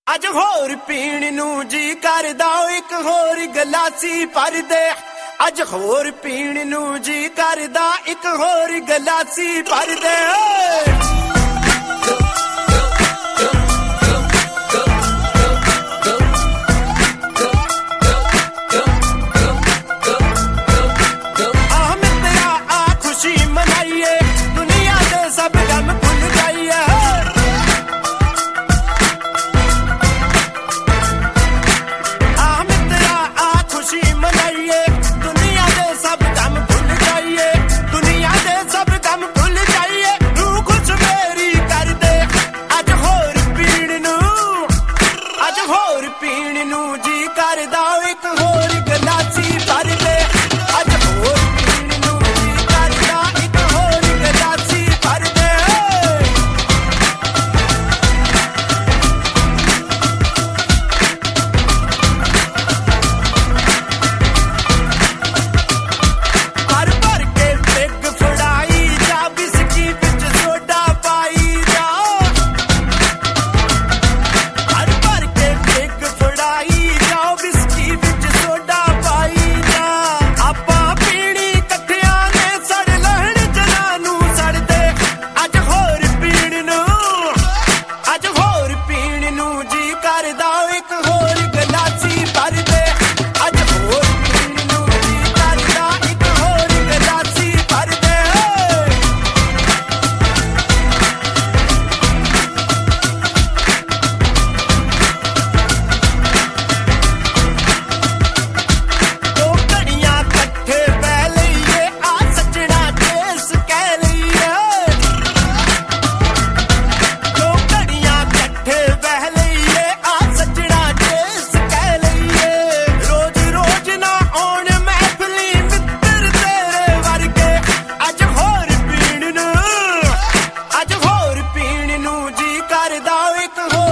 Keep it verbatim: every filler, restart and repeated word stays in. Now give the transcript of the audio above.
ਅੱਜ ਹੋਰ ਪੀਣ ਨੂੰ ਜੀ ਕਰਦਾ ਇੱਕ ਹੋਰ ਗਲਾਸੀ ਭਰ ਦੇ। ਅੱਜ ਹੋਰ ਪੀਣ ਨੂੰ ਜੀ ਕਰਦਾ ਇੱਕ ਹੋਰ ਗਲਾਸੀ ਭਰ ਦੇ। ਪੀਣ ਨੂੰ ਜੀ ਕਰਦਾ ਇੱਕ ਹੋਰ ਗਲਾਸੀ ਭਰ ਦੇ। ਅੱਜ ਹੋਰ ਪੀਣ ਨੂੰ ਜੀ ਕਰਦਾ ਇੱਕ ਹੋਰ ਗਲਾਸੀ ਭਰ ਦੇ। ਭਰ ਭਰ ਕੇ ਪਿੱਗ ਫੜਾਈ ਜਾ ਬਿਸਕੀ ਵਿੱਚ ਸੋਡਾ ਪਾਈ ਜਾ। ਭਰ ਭਰ ਕੇ ਪਿੱਗ ਫੜਾਈ ਜਾ ਬਿਸਕੀ ਵਿੱਚ ਸੋਡਾ ਪਾਈ ਜਾ। ਆਪਾਂ ਪੀਣੀ ਇਕੱਠਿਆਂ ਨੇ ਸੜ ਲੈਣ ਜਨਾਂ ਨੂੰ ਸੜਦੇ। ਅੱਜ ਹੋਰ ਪੀਣ ਨੂੰ ਅੱਜ ਹੋਰ ਪੀਣ ਨੂੰ ਜੀ ਕਰਦਾ ਇੱਕ ਹੋਰ ਗਲਾਸੀ ਭਰ ਦੇ। ਅੱਜ ਹੋਰ ਪੀਣ ਨੂੰ ਜੀ ਕਰਦਾ ਇੱਕ ਹੋਰ ਗਲਾਸੀ ਭਰ ਦੇ। ਦੋ ਘੜੀਆਂ ਇਕੱਠੇ ਬਹਿ ਲਈਏ ਆ ਸੱਜਣਾ ਦੇਸ ਕਹਿ ਲਈਏ। ਦੋ ਘੜੀਆਂ ਇਕੱਠੇ ਬਹਿ ਲਈਏ ਆ ਸੱਜਣਾ ਦੇਸ ਕਹਿ ਲਈਏ। ਰੋਜ਼ ਰੋਜ਼ ਨਾ ਆਉਣ ਮਹਿਫਲੀ ਮਿੱਤਰ ਤੇਰੇ ਵਰਗੇ। ਅੱਜ ਹੋਰ ਪੀਣ ਨੂੰ ਅੱਜ ਹੋਰ ਪੀਣ ਨੂੰ ਜੀ ਕਰਦਾ ਇੱਕ ਹੋਰ